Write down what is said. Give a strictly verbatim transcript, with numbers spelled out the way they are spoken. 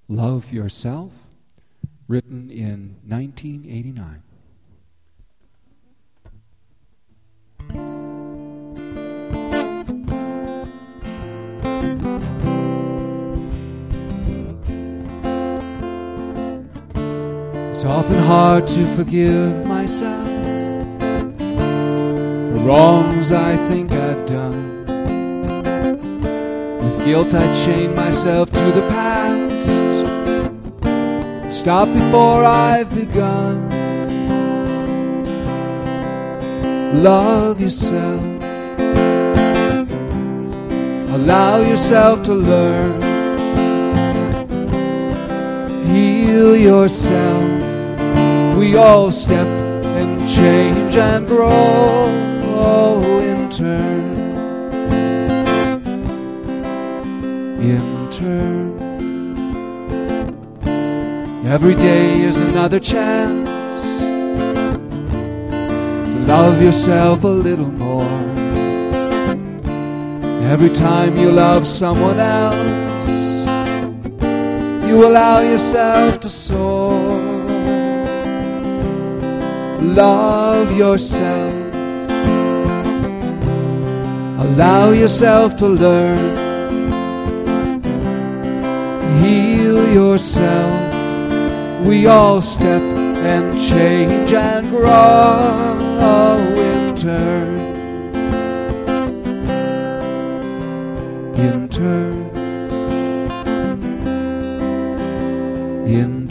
Love Yourself, written in nineteen eighty-nine. It's often hard to forgive myself for wrongs I think I've done. With guilt I chain myself to the past, stop before I've begun. Love yourself, allow yourself to learn, heal yourself. We all step and change and grow in turn, in turn. Every day is another chance to love yourself a little more. Every time you love someone else, you allow yourself to soar. Love yourself, allow yourself to learn, heal yourself. We all step and change and grow in turn, in turn, in